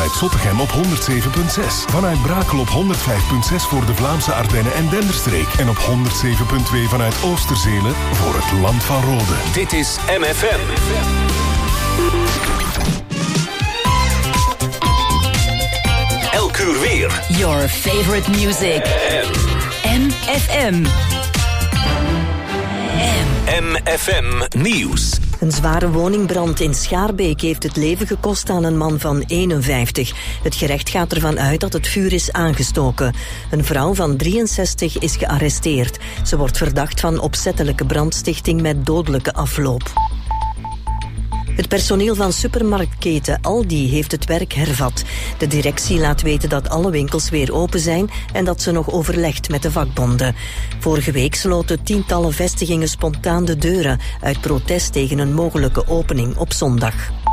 vanuit Zottegem op 107.6. Vanuit Brakel op 105.6 voor de Vlaamse Ardennen en Denderstreek. En op 107.2 vanuit Oosterzelen voor het Land van Rode. Dit is MFM. Elk uur weer. Your favorite music. MFM. MFM Nieuws. Een zware woningbrand in Schaarbeek heeft het leven gekost aan een man van 51. Het gerecht gaat ervan uit dat het vuur is aangestoken. Een vrouw van 63 is gearresteerd. Ze wordt verdacht van opzettelijke brandstichting met dodelijke afloop. Het personeel van supermarktketen Aldi heeft het werk hervat. De directie laat weten dat alle winkels weer open zijn en dat ze nog overlegt met de vakbonden. Vorige week sloten tientallen vestigingen spontaan de deuren uit protest tegen een mogelijke opening op zondag.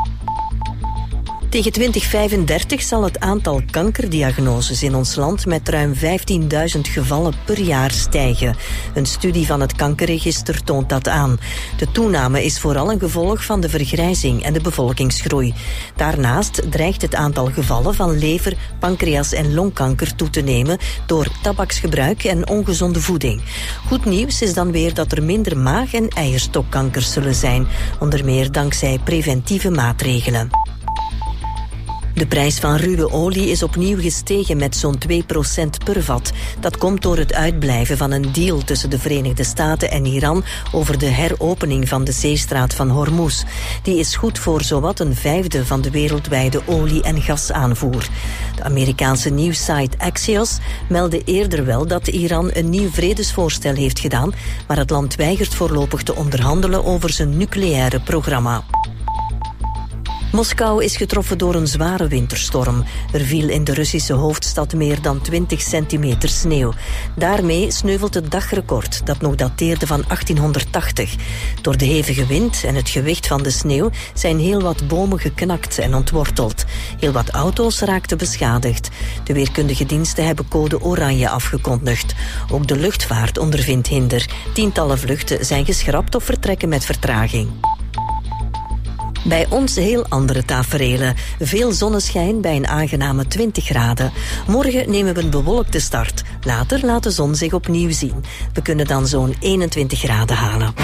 Tegen 2035 zal het aantal kankerdiagnoses in ons land met ruim 15.000 gevallen per jaar stijgen. Een studie van het kankerregister toont dat aan. De toename is vooral een gevolg van de vergrijzing en de bevolkingsgroei. Daarnaast dreigt het aantal gevallen van lever, pancreas en longkanker toe te nemen door tabaksgebruik en ongezonde voeding. Goed nieuws is dan weer dat er minder maag- en eierstokkankers zullen zijn, onder meer dankzij preventieve maatregelen. De prijs van ruwe olie is opnieuw gestegen met zo'n 2% per vat. Dat komt door het uitblijven van een deal tussen de Verenigde Staten en Iran over de heropening van de zeestraat van Hormuz. Die is goed voor zowat een vijfde van de wereldwijde olie- en gasaanvoer. De Amerikaanse nieuwssite Axios meldde eerder wel dat Iran een nieuw vredesvoorstel heeft gedaan, maar het land weigert voorlopig te onderhandelen over zijn nucleaire programma. Moskou is getroffen door een zware winterstorm. Er viel in de Russische hoofdstad meer dan 20 centimeter sneeuw. Daarmee sneuvelt het dagrecord, dat nog dateerde van 1880. Door de hevige wind en het gewicht van de sneeuw zijn heel wat bomen geknakt en ontworteld. Heel wat auto's raakten beschadigd. De weerkundige diensten hebben code oranje afgekondigd. Ook de luchtvaart ondervindt hinder. Tientallen vluchten zijn geschrapt of vertrekken met vertraging. Bij ons heel andere taferelen. Veel zonneschijn bij een aangename 20 graden. Morgen nemen we een bewolkte start. Later laat de zon zich opnieuw zien. We kunnen dan zo'n 21 graden halen.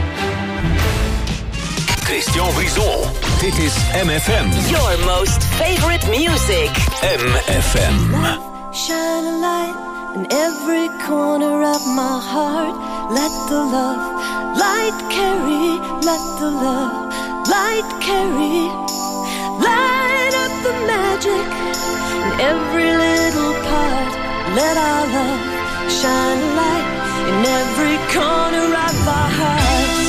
Christian Brison. Dit is MFM. Your most favorite music. MFM. Shine a light in every corner of my heart. Let the love light carry. Let the love light carry. Light up the magic in every little part. Let our love shine a light in every corner of our hearts.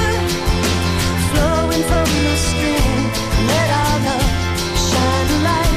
Flowing from the stream, let our love shine a light.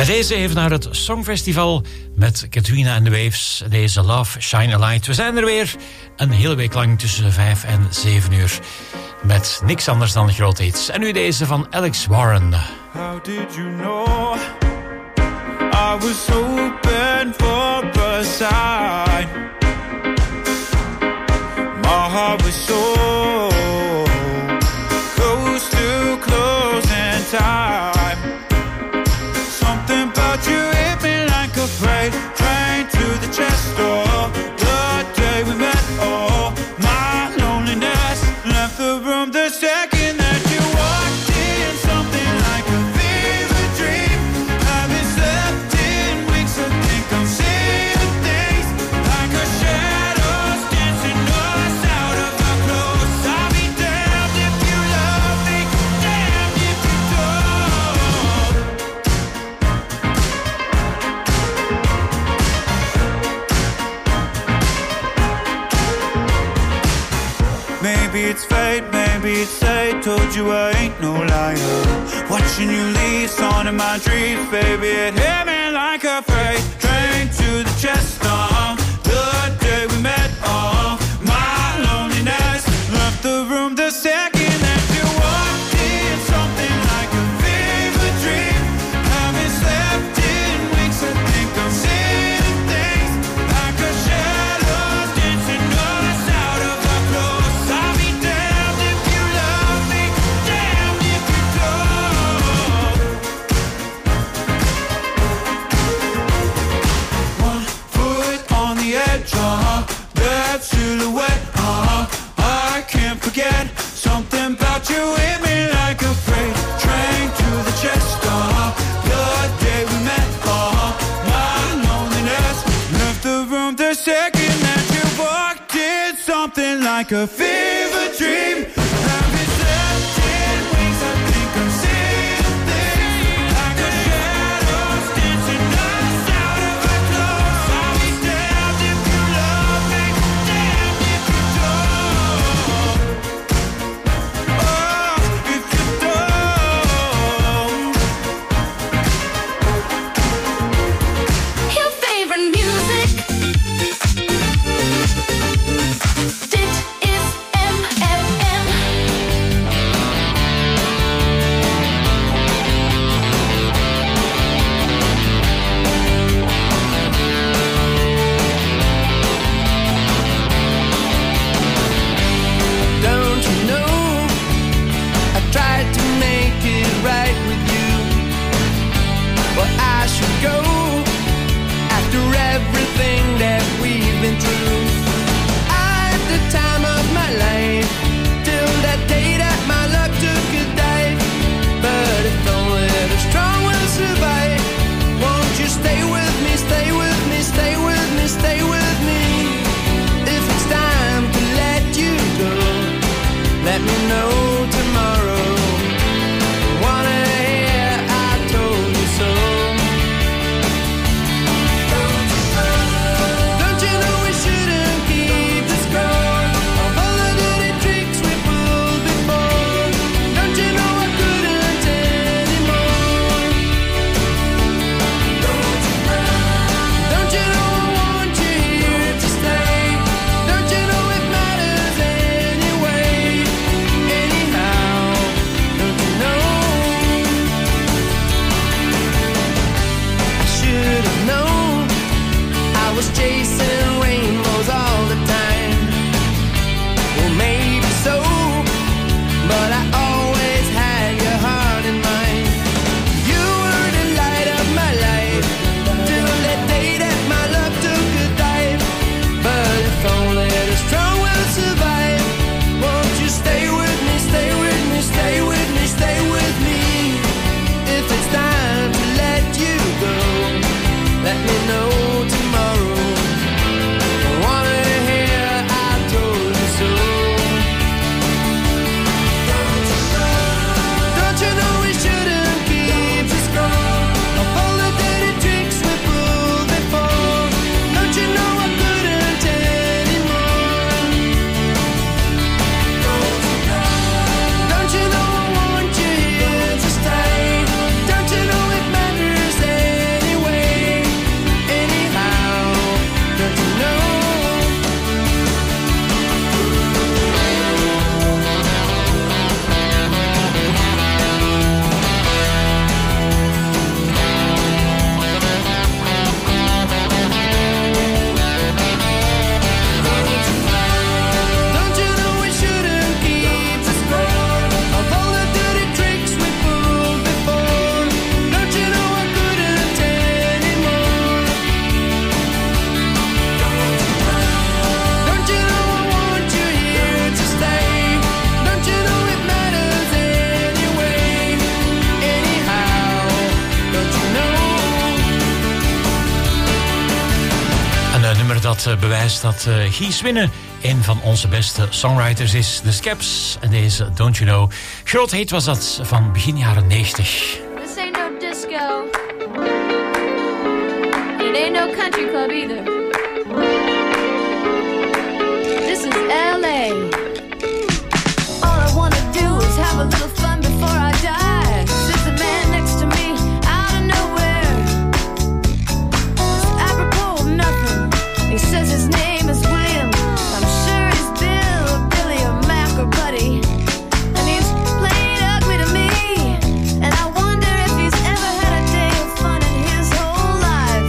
Met deze even naar het Songfestival met Katrina and the Waves. Deze Love, Shine a Light. We zijn er weer een hele week lang tussen 5 en 7 uur. Met niks anders dan grote hits. En nu deze van Alex Warren. How did you know I was hoping for a sign? My heart was so close to closing time. Something about you hit me like a freight train to the chest door. The day we met, oh, my loneliness left the room the second that you walked in. Something like a fever dream. Haven't slept in weeks, I think I'm seeing things like a shadows dancing us out of our clothes. I'll be damned if you love me, damned if you don't. Maybe it's fate, maybe it's fate. Told you I ain't no liar. Watching you leave, on in my dreams, baby. It hit me like a freight train to the chest. The day we met, my loneliness left the room the second that you walked in. Something like a fever dream. Haven't slept in weeks, I think I'm seeing things like a shadows dancing us out of our clothes. I'll be damned if you love me, damned if you don't. One foot on the edge, that silhouette, I can't forget. Something about you hit me like a freight train to the chest. The day we met, my loneliness left the room the second that you walked in. Something like a fever dream. Haven't slept in weeks, I think I'm seeing things like a shadows dancing us out of our clothes. I'll be damned if you love me, damned if you don't. Oh, if you don't. Your favorite music. Dit is dat bewijst dat Guy Swinnen een van onze beste songwriters is. De Skeps en deze Don't You Know. Groot hit was dat van begin jaren 90. This ain't no disco. It ain't no country club either. This is LA. All I wanna do is have a little fun before I die. Sits a man next to me out of nowhere. It's apropos of nothing. He says his name is William. I'm sure he's Bill or Billy or Mac or Buddy. And he's played ugly to me. And I wonder if he's ever had a day of fun in his whole life.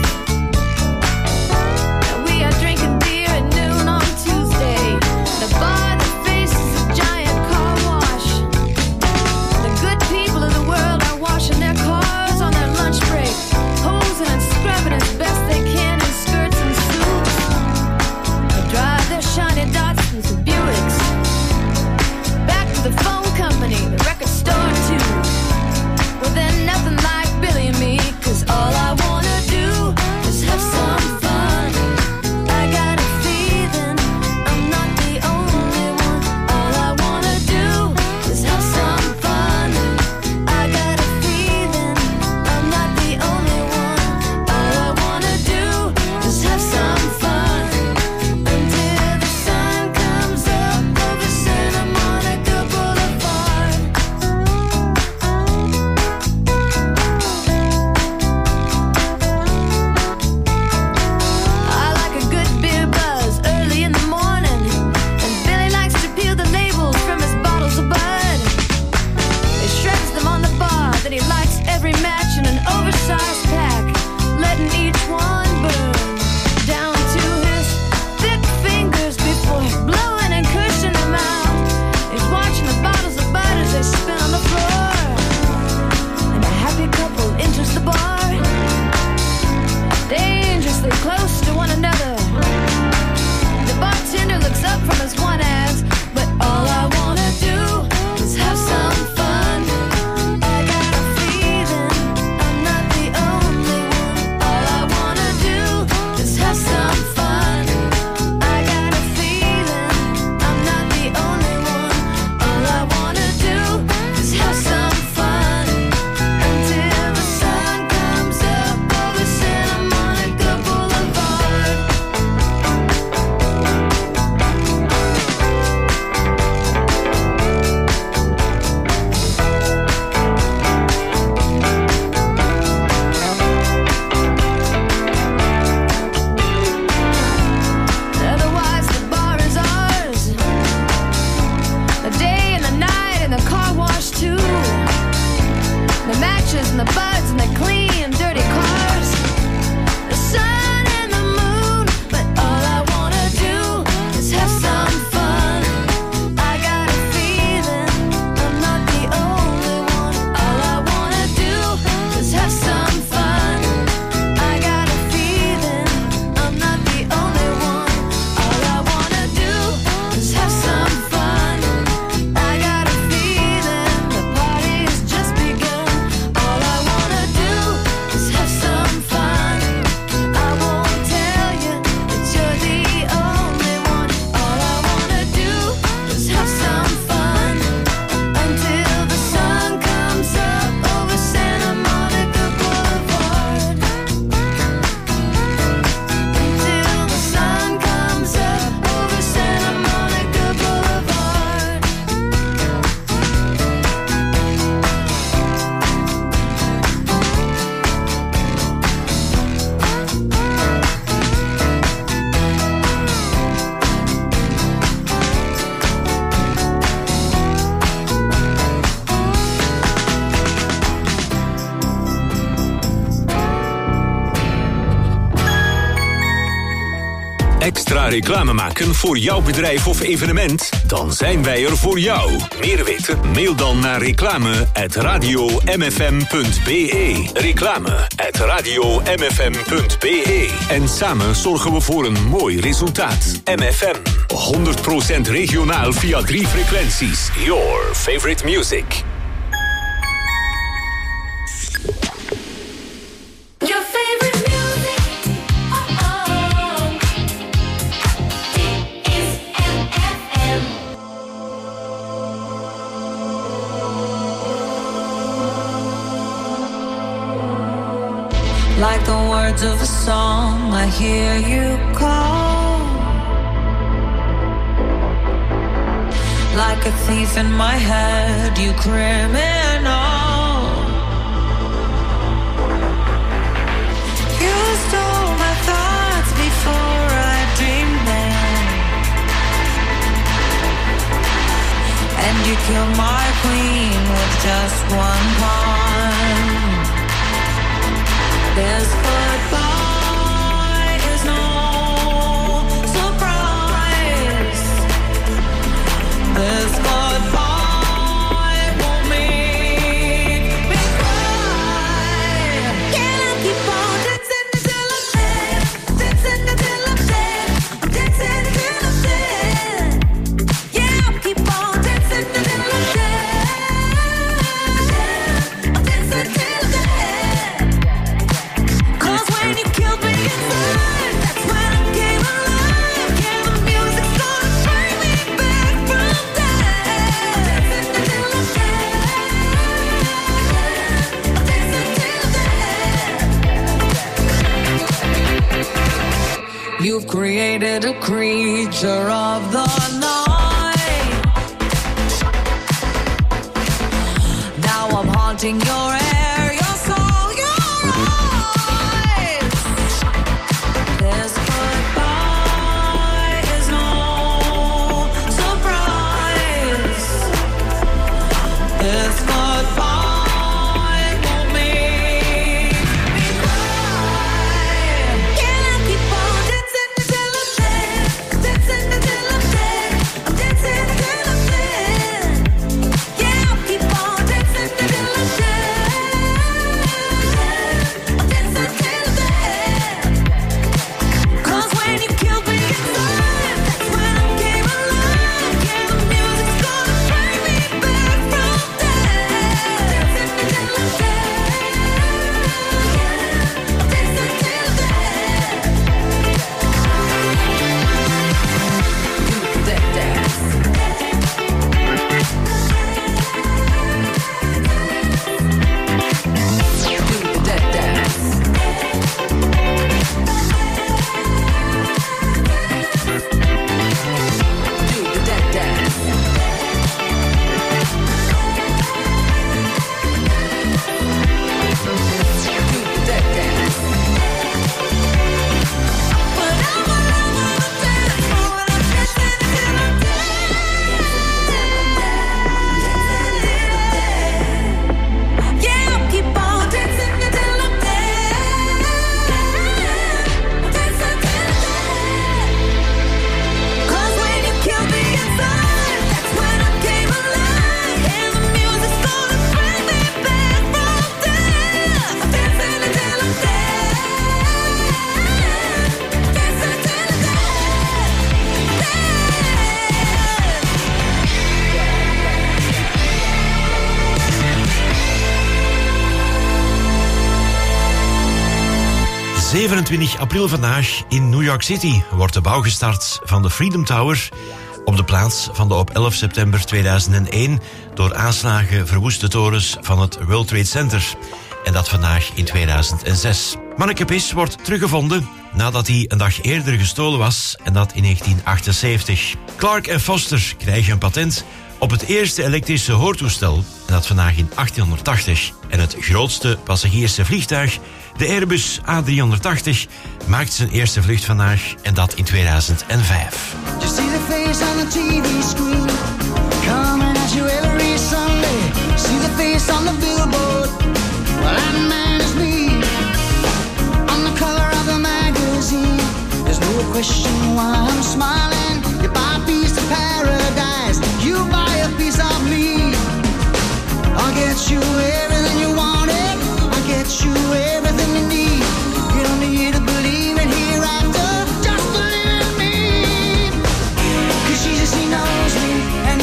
And we are drinking beer at noon on Tuesday. The bar that faces a giant car wash. The good people of the world are washing their cars on their lunch break, posing and scrubbing as best they can in skirts and suits. They drive their shiny Datsuns and Buicks back to the phone company, the record store too. Well, then nothing like Billy and me, 'cause all I wanna do is have some fun. I got a feeling I'm not the only one. All I wanna do is have some fun. I got a feeling I'm not the only one. All I wanna do is have some fun until the sun comes up over Santa Monica Boulevard. I like a good beer buzz early in the morning, and Billy likes to peel the labels from his bottles of Bud. He shreds them on the bar, then he lights every match in an oversized pack, letting each one burn down to his thick fingers before blowing and cushioning them out. He's watching the bottles of Bud as they spin on the floor, and a happy couple enters the bar, dangerously close to one another. The bartender looks up from his one ass, but all I wanna do is have some fun. I got a feeling I'm not the only one. All I wanna do is have some fun. I got a feeling I'm not the only one. All I wanna do is have some fun until the sun comes up over Santa Monica Boulevard. Otherwise the bar is ours. The day and the night and the car wash too. The matches and the buds and the clean dirty cars. The sun and the moon, but all I wanna do is have some fun. I got a feeling I'm not the only one. All I wanna do is have some fun. I got a feeling I'm not the only one. All I wanna do is have some fun. I got a feeling the party's just begun. All I wanna do is have some fun. I won't tell you that you're the only one. All I wanna do is have some fun until the sun comes up over Santa Monica Boulevard. Until the sun comes up over Santa Monica Boulevard. Extra reclame maken voor jouw bedrijf of evenement? Dan zijn wij er voor jou. Meer weten? Mail dan naar reclame@radiomfm.be. Reclame@radiomfm.be. En samen zorgen we voor een mooi resultaat. MFM. 100% regionaal via 3 frequenties. Your favorite music. Your favorite music. Oh, oh. Like the words of a song, I hear you call. Like a thief in my head, you criminal. You stole my thoughts before I dreamed them, and you killed my queen with just one pawn. This goodbye is no surprise. This goodbye won't make me cry. Can I keep on dancing until I'm dead? Dancing until I'm dead. I'm dancing until I'm dead. Yeah, I'll keep on dancing until I'm dead. I'm dancing till I'm dead. When you killed me inside, that's when I came alive. Yeah, the music's gonna bring me back from death. Dancing until I'm dead. Dancing till I'm dead. You've created a creature of the night. Now I'm haunting your air, your soul, your eyes. This goodbye is no surprise. This goodbye won't make me cry. Can I keep on dancing until I'm dead? Dancing until I'm dead. I'm dancing until I'm dead. Yeah, I'll keep on dancing until I'm dead. I'm dancing till I'm dead. 'Cause when you killed me inside, that's when I came alive. Yeah, the music's gonna bring me back from death. Dancing until I'm dead. I'm dancing till I'm dead. Do that dance. Do that dance. Do that dance. Do that dance. But I'm alone on the dance floor and I'm dancing until I'm dead. Yeah, I'll keep on dancing until I'm dead. Dancing till I'm dead. 'Cause when you killed me inside, that's when I came alive. And the music's gonna bring me back from death. Dancing until I'm dead. Dancing till I'm dead. Dead. 27 april vandaag in New York City wordt de bouw gestart van de Freedom Tower op de plaats van de op 11 september 2001 door aanslagen verwoeste torens van het World Trade Center. En dat vandaag in 2006. Manneke Pis wordt teruggevonden nadat hij een dag eerder gestolen was en dat in 1978. Clark en Foster krijgen een patent op het eerste elektrische hoortoestel en dat vandaag in 1880. En het grootste passagierse vliegtuig, de Airbus A380, maakt zijn eerste vlucht vandaag en dat in 2005. Just see the face on the TV screen, coming at you every Sunday. See the face on the billboard, well that man is me. On the cover of the magazine, there's no question why I'm smiling. You buy a piece of paradise, you buy a piece of me. I'll get you everything you wanted, I'll get you everything you need. You don't need to believe in hereafter, just believe in me. 'Cause Jesus, he knows me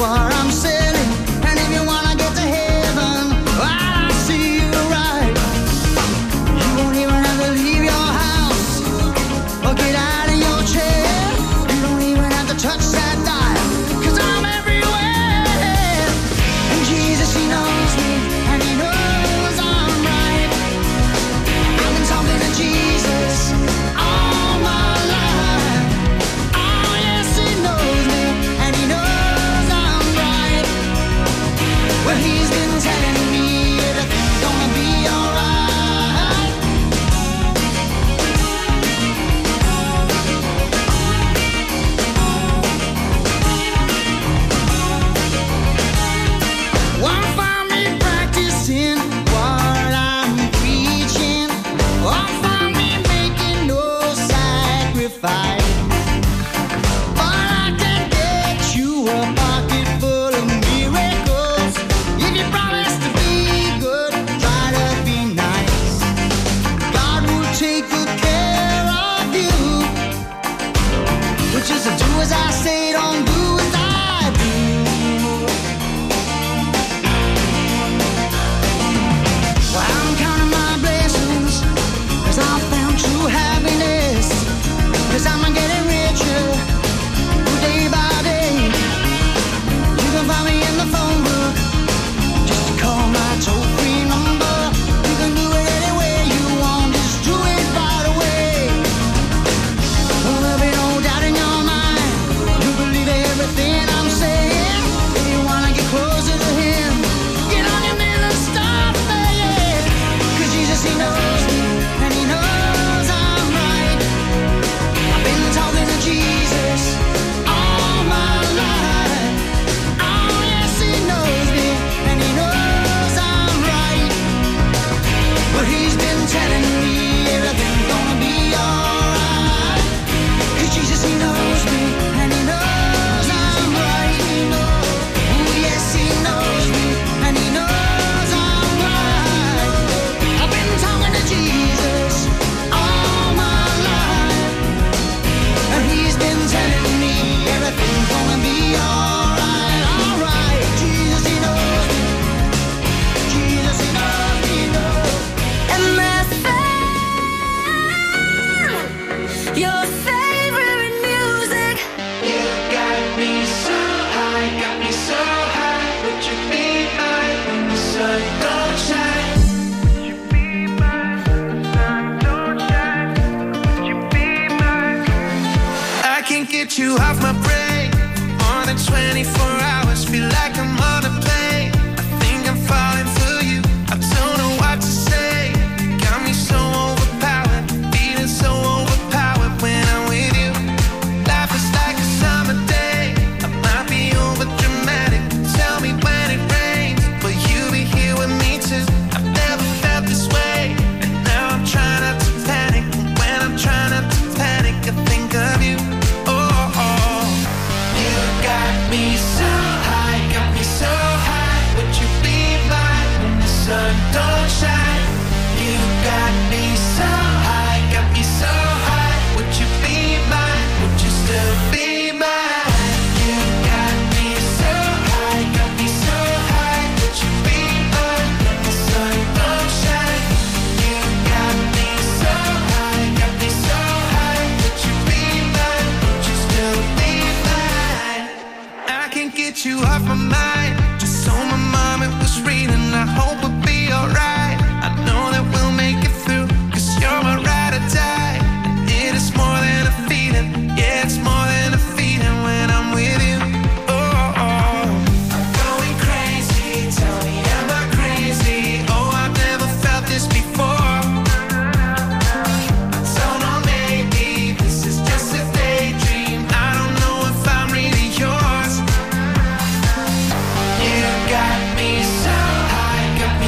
what I'm saying. And if you wanna get to heaven, I see you right. You won't even have to leave your house or get out of your chair. You don't even have to touch that dial, 'cause I'm everywhere. And Jesus, he knows me, and he knows I'm right. I've been talking to Jesus all my life. Oh yes, he knows me, and he knows I'm right. Well, he's been telling me everything's gonna be alright. Won't find me practicing what I'm preaching. Won't find me making no sacrifice. But I can get you a pocket full of miracles. If you promise to be good, try to be nice. God will take good care of you. But just do as I say, don't do as I do. Well, I'm counting my blessings, 'cause I found true happiness. 'Cause I'm getting richer day by day. You can find me in the phone book, just call my toll-free number. You can do it any way you want, just do it right away. Well, there'll be no doubt in your mind, you believe everything I'm saying. If you wanna get closer to him, get on your knees and start praying. 'Cause Jesus, he knows me, and he knows I'm right. I've been talking to Jesus all my life. Oh yes, he knows me, and he knows I'm right. Well, he's been telling me everything's gonna be alright. 'Cause Jesus, he knows me, and he knows I'm right. Oh yes, he knows me, and he knows I'm right. I've been talking to Jesus all my life, and he's been telling me everything's gonna be alright, alright. Jesus, he knows me. Jesus, he knows me, he knows. Your favorite music. You got me so high, got me so high. Would you be mine when the sun don't shine? Would you be mine when the sun don't shine? Would you be mine? I can't get you off my brain for more than 24 hours. Feel like I'm on a plane. I think I'm falling for you. I don't know what to say. Got me so overpowered, feeling so overpowered when I'm with you. Life is like a summer day. I might be over dramatic. Tell me when it rains, will you be here with me too? I've never felt this way, and now I'm trying not to panic. And when I'm trying not to panic, I think of you. Oh, oh. You got me so high, got me so high. Would you be mine when the sun don't shine? You got me so high, got me so high. Would you be mine? Would you still be mine? You got me so high, got me so high. Would you be mine when the sun don't shine? You got me so high, got me so high. Would you be mine? Would you still be mine? I can't get you off my mind. Just so my mom it was reading. I hope we'll be alright. I know that we'll make it through, 'cause you're my ride or die. And it is more than a feeling. Yeah, it's more than a feeling when I'm with you. Oh, oh. I'm going crazy. Tell me, am I crazy? Oh, I've never felt this before. I don't know, maybe this is just a daydream. I don't know if I'm really yours. You got me so high, got me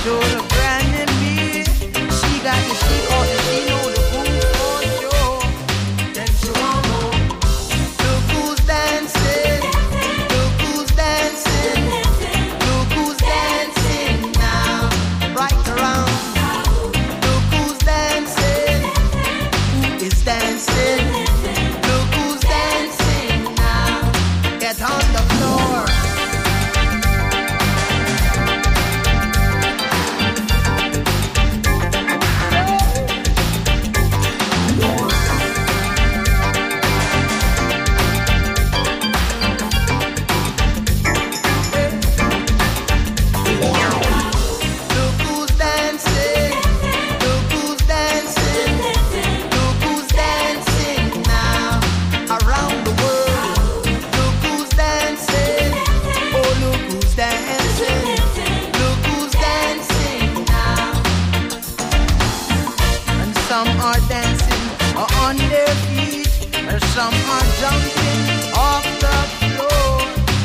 to the brand in me. She got the she ought to she know the groove for sure. Then she won't go. Look who's dancing. Look who's dancing. Look who's dancing now. Right around. Look who's dancing. Who is dancing? Look who's dancing now. Get on the floor. Some are jumping off the floor.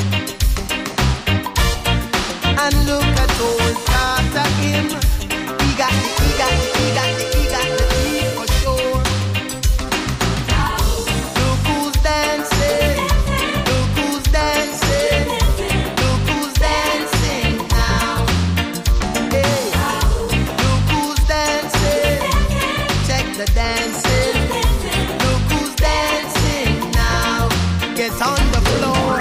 And look at old Tata him. He got the beat for sure. Look who's dancing. Look who's dancing. Look who's dancing now. Hey, look who's dancing. Check the dancing. Get on the floor.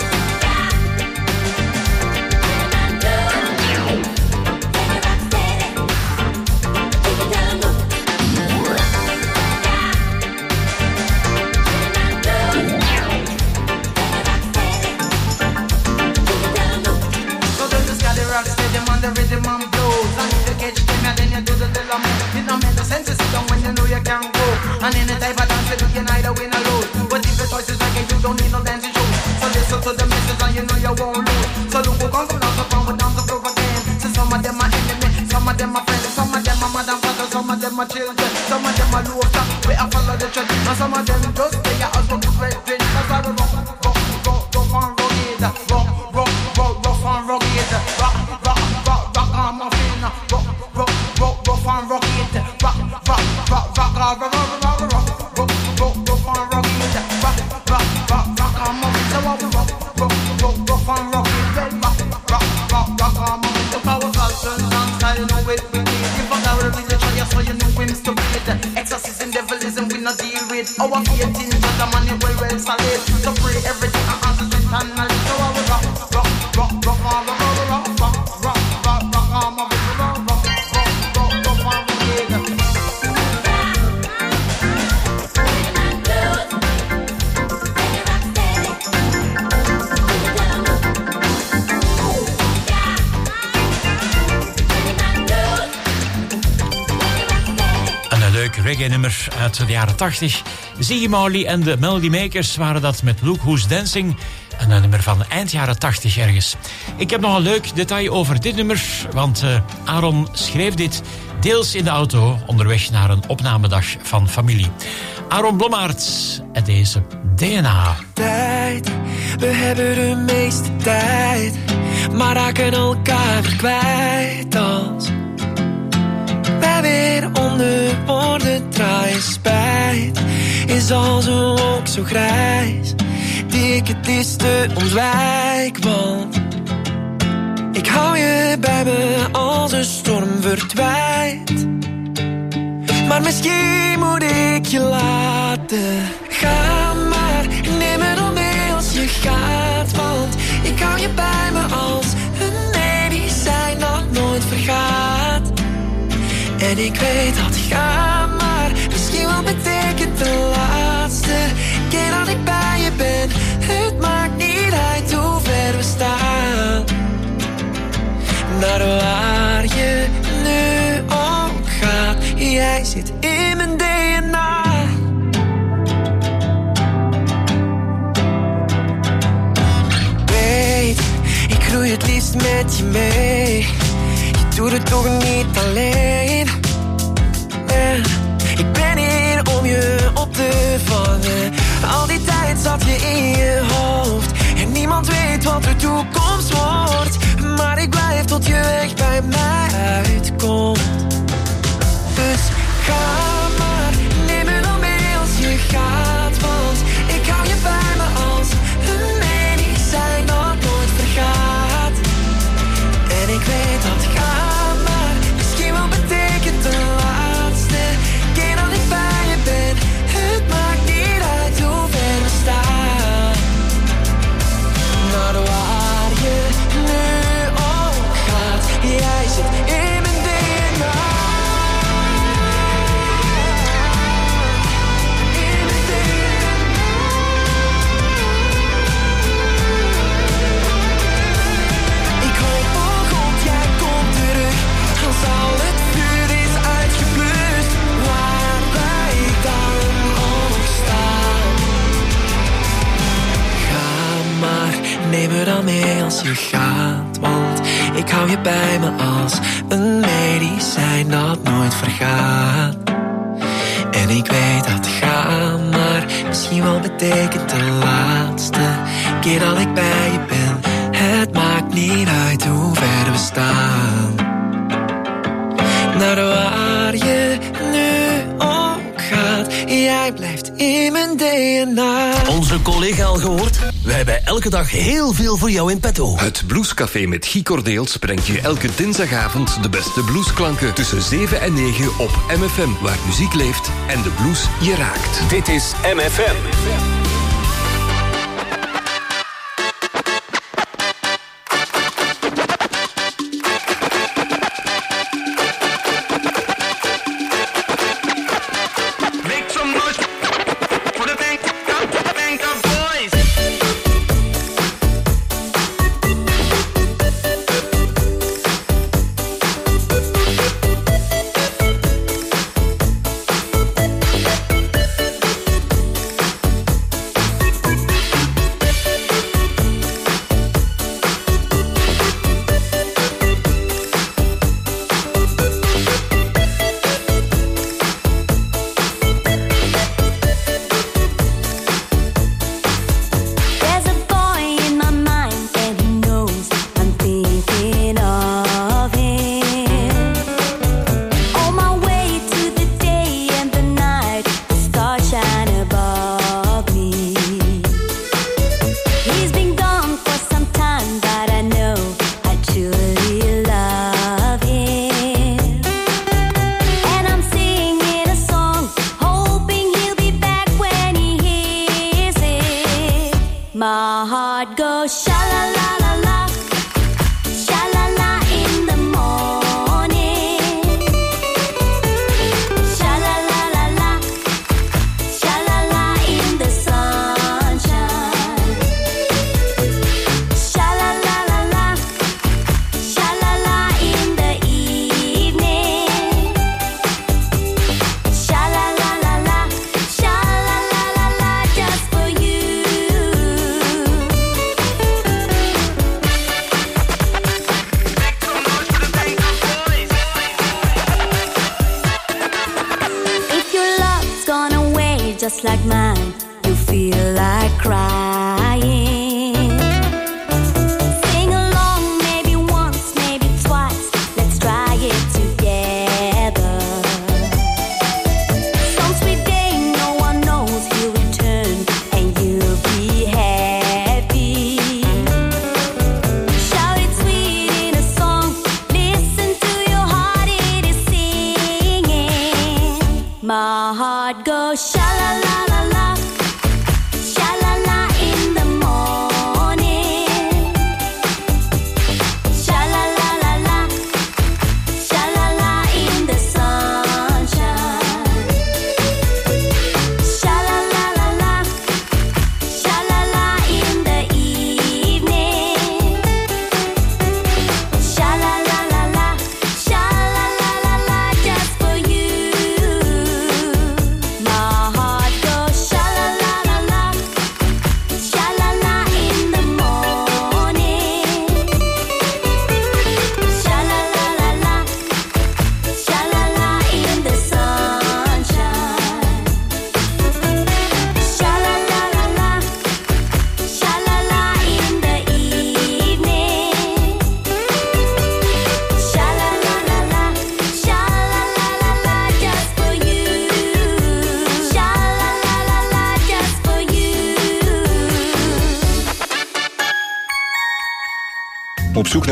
So don't just gotta rock steady on the rhythm and blows. And if you catch them and then you do the little man. It don't make no sense to sit down when you know you can't go. And any type of dance you can either win or lose. But if your choice is like it, you don't need no dancing shoes. So listen to the message and you know you won't lose. So look who comes from the front with down the floor again. So some of them are enemy, some of them are friends, some of them are mother, father, some of them are children, some of them are low top. We are follow the trend, and some of them just stay out for good red drink. That's why we rough and rugged, rough and rugged, rock on my fin, rough and rugged, exorcism, devilism, we not deal with. Our faith in the money well solid. So pray every day and answer strength and knowledge. So I will rock reggae-nummer uit de jaren 80. Ziggy Marley en de Melody Makers waren dat met Look Who's Dancing. Een nummer van eind jaren 80 ergens. Ik heb nog een leuk detail over dit nummer, want Aaron schreef dit deels in de auto onderweg naar een opnamedag van familie. Aaron Blommaert en deze DNA. Tijd, we hebben de meeste tijd, maar raken elkaar weer kwijt als wij weer onder woorden draaien. Spijt is als een wolk zo grijs die ik het liefste ontwijk, want ik hou je bij me als een storm verdwijnt. Maar misschien moet ik je laten gaan, maar neem me dan mee als je gaat, want ik hou je bij me als een medicijn dat nooit vergaat. En ik weet dat gaan, maar misschien wel betekent de laatste keer dat ik bij je ben. Het maakt niet uit hoe ver we staan, naar waar je nu ook gaat. Jij zit in mijn DNA. Weet, ik groei het liefst met je mee. Je doet het toch niet alleen. Ik ben hier om je op te vangen. Al die tijd zat je in je hoofd en niemand weet wat de toekomst wordt. Maar ik blijf tot je weg bij mij. weet dat gaat maar misschien wel betekent de laatste keer dat ik bij je ben. Het maakt niet uit hoe ver we staan. Naar waar je nu ook gaat, jij zit in mijn DNA. Als al het vuur is uitgeblust, waar wij dan ook staan. Ga maar, neem me dan mee als je gaat, want ik hou je bij me als een medicijn dat nooit vergaat. En ik weet dat ga maar misschien wel betekent de laatste keer dat ik bij je ben. Het maakt niet uit hoe ver we staan. Naar waar je nu ook gaat, jij blijft in mijn DNA. Onze collega al gehoord? Wij hebben elke dag heel veel voor jou in petto. Het Bluescafé met Guy Cordeels brengt je elke dinsdagavond de beste bluesklanken tussen 7 en 9 op MFM, waar muziek leeft en de blues je raakt. Dit is MFM. Just like mine, you feel like crying. Sing along, maybe once, maybe twice. Let's try it together. Some sweet day, no one knows you'll return and you'll be happy. Shout it sweet in a song. Listen to your heart, it is singing. My heart goes sha la la la la, sha la la.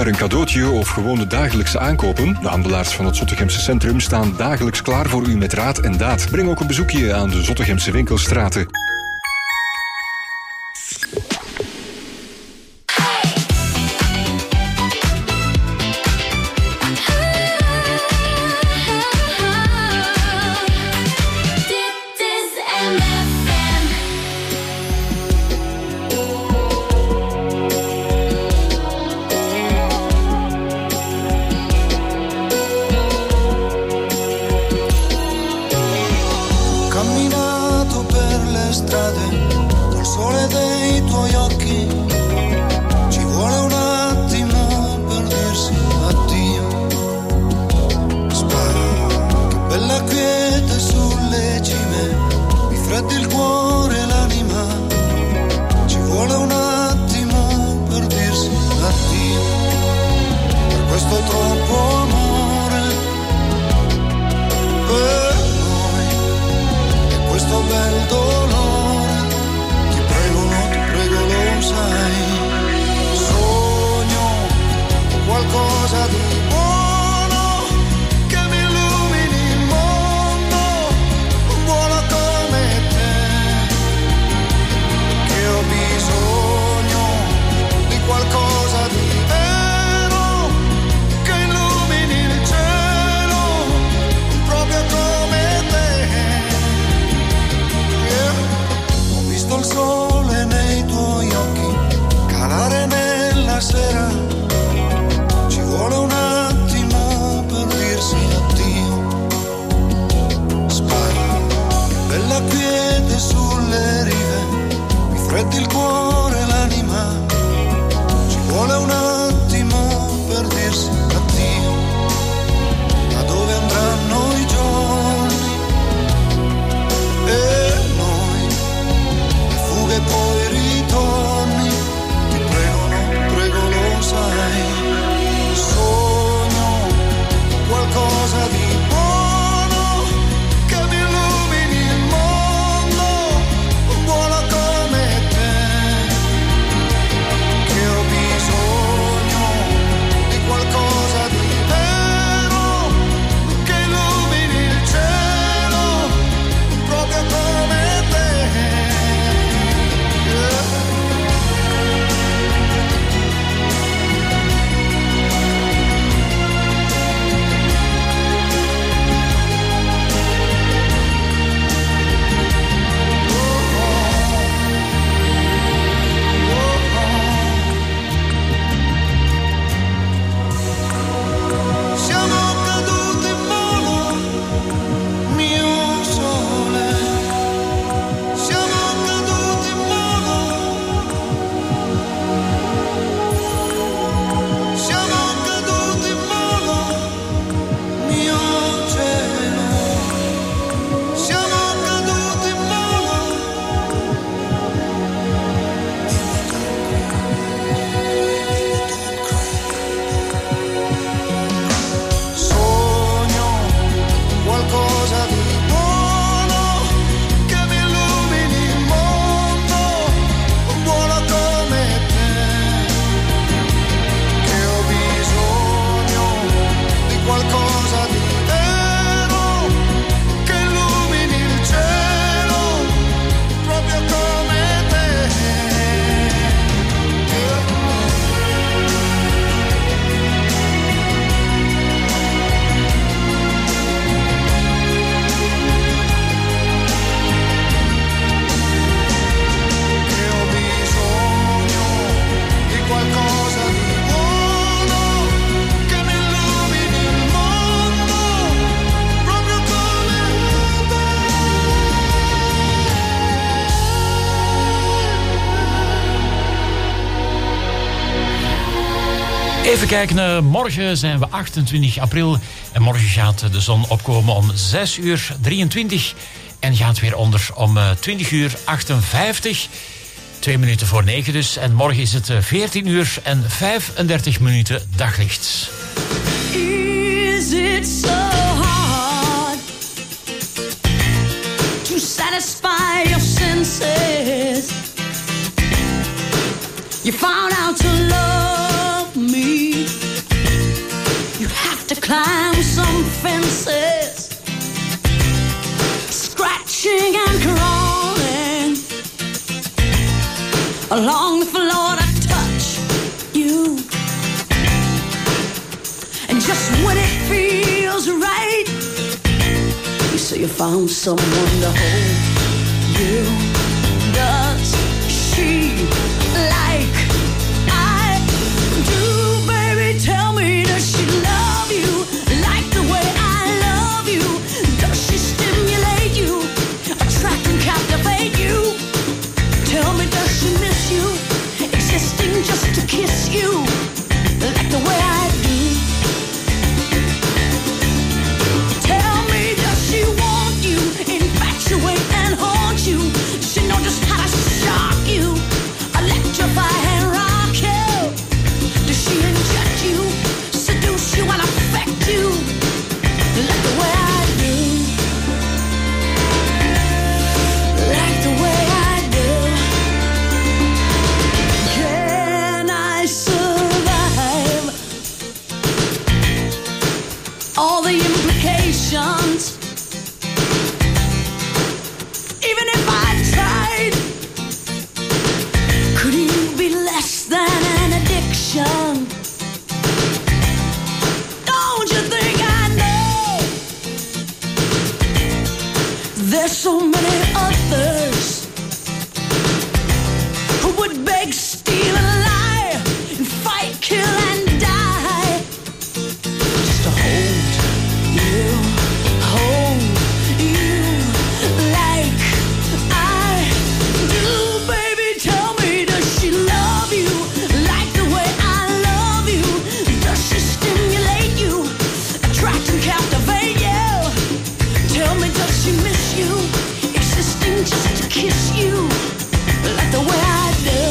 naar een cadeautje of gewoon de dagelijkse aankopen? De handelaars van het Zottegemse Centrum staan dagelijks klaar voor u met raad en daad. Breng ook een bezoekje aan de Zottegemse winkelstraten. Even kijken, morgen zijn we 28 april. En morgen gaat de zon opkomen om 6:23. En gaat weer onder om 20:58. 2 minuten voor 9 dus. En morgen is het 14:35 daglicht. Is it so hard to satisfy your senses? You found out to love me. climb some fences, scratching and crawling along the floor to touch you. And just when it feels right, you say you found someone to hold you. Does she like I do, baby? Tell me, does she love you like the way I love you? Does she stimulate you, attract and captivate you? Tell me, does she miss you, existing just to kiss you like the way I do? Tell me, does she want you, infatuate and haunt you? Does she know just how to shock you, electrify and rock you? Does she inject you, seduce you and affect you like the way I do? Like the way I do. Can I survive all the implications? Even if I tried, could you be less than an addiction? Don't you think I know there's so many others who would beg, steal and lie, and fight, kill and die just to hold you like I do, baby. Tell me, does she love you like the way I love you? Does she stimulate you, attract and captivate you? Tell me, does she miss you, existing just to kiss you like the way I do?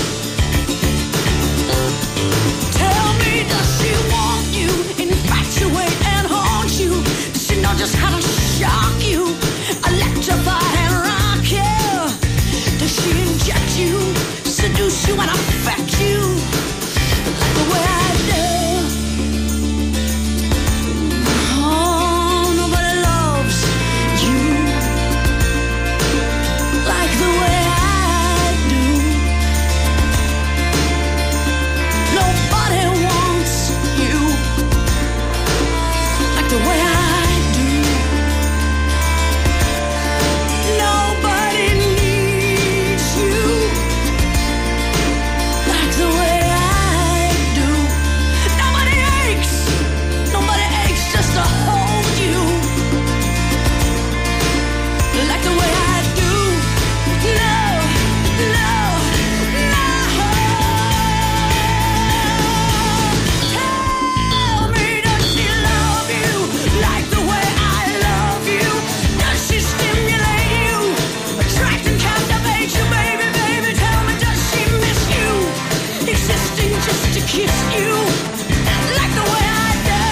Tell me, does she want you, infatuate and haunt you? Does she know just how to shock you, electrify and rock you? Does she inject you, seduce you and affect you like the way I do? Oh, nobody loves you like the way I do. Nobody wants you like the way I do. Nobody needs you like the way I do. Nobody aches just to hold you like the way I do. No, no, no. Tell me, does she love you like the way I love you? Does she stimulate you, attract and captivate you, baby, baby? Tell me, does she miss you, existing just to kiss you like the way I do?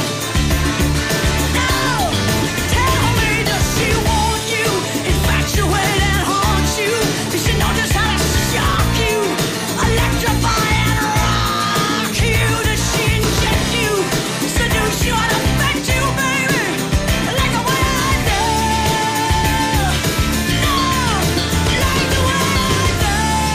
No, tell me, does she want you, infatuate and haunt you? Does she know just how to shock you, electrify and rock you? Does she inject you, seduce you and affect you, baby, like the way I do? No, like the way I do.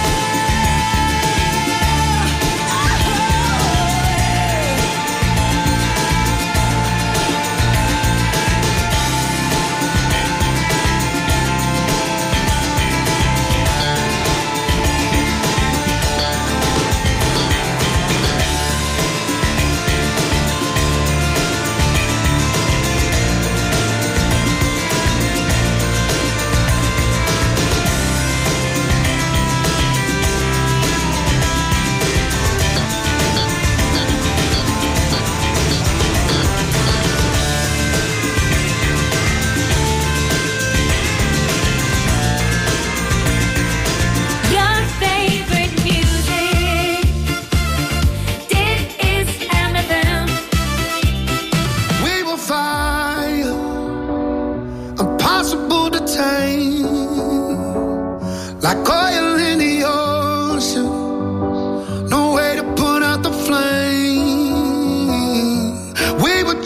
Your favorite music, this is MFM. We will fire, impossible to tame, like oil in the ocean. No way to put out the flame. We were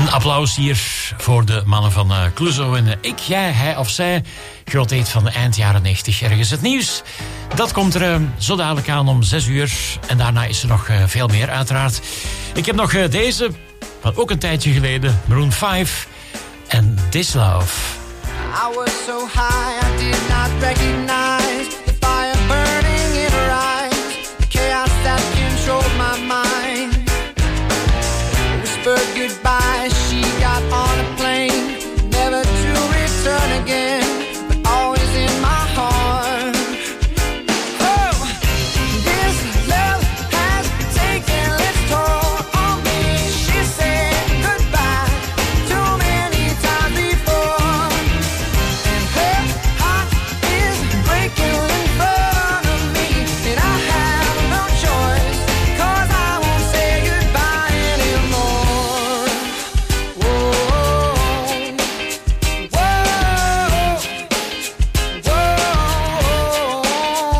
Een applaus hier voor de mannen van Clouseau en Ik, Jij, Hij of Zij. Groot hit van de eind jaren 90. Ergens het nieuws. Dat komt er zo dadelijk aan om 6 uur. En daarna is er nog veel meer uiteraard. Ik heb nog deze, van ook een tijdje geleden. Maroon 5 en This Love. I was so high I did not recognize the fire burning in her eyes, the chaos that controlled my mind. Whispered goodbye, she got on a plane, never to return again, but always in my heart. Oh, this love has taken its toll on me. She said goodbye too many times before, and her heart is breaking in front of me, and I have no choice, 'cause I won't say goodbye anymore. Whoa, whoa, whoa.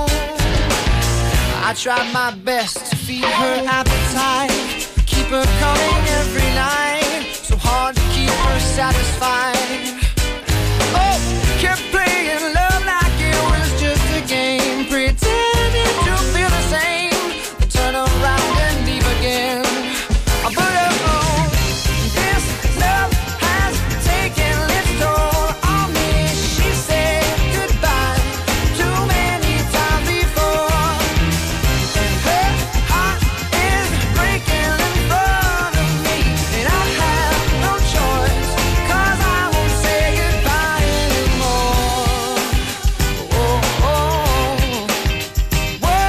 I tried my best to feed her appetite, keep her coming every night, so hard to keep her satisfied. Oh, kept playing love like it was just a game, pretending to feel the same, then turn around and leave again. But oh, this love has taken its toll on me. She said goodbye too many times before, and her heart is breaking in front of me, and I have no choice, 'cause I won't say goodbye anymore. Oh, oh, whoa,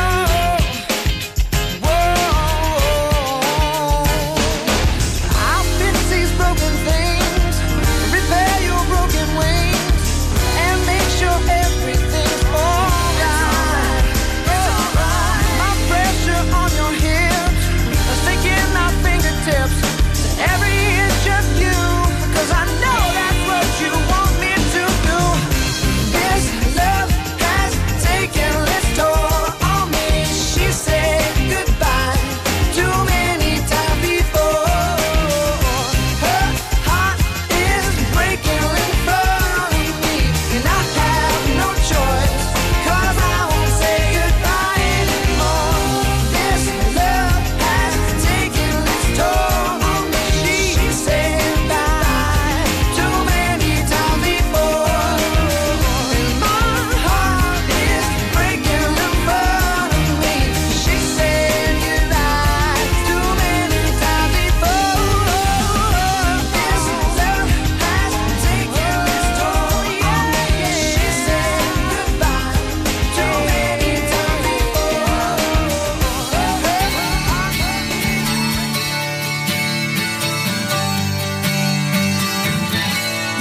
whoa. I'll fix these broken things, repair your broken wings, and make sure everything's alright. It's alright. My pressure on your hips, sticking my fingertips to every inch of you, 'cause I know that's what you want me to do. This love has taken its toll on me. She said goodbye too many times before. Her heart is breaking in front of me, and I have no choice, 'cause I won't say goodbye anymore. This love has taken its toll on me. She said goodbye too many times before, and my heart is breaking in front of me. She said goodbye too many times before. This love has taken its toll on me. She said goodbye too many times before.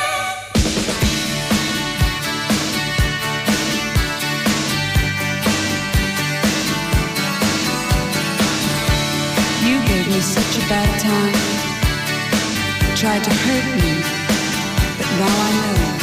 You gave me such a bad time. Tried to hurt me, but now I know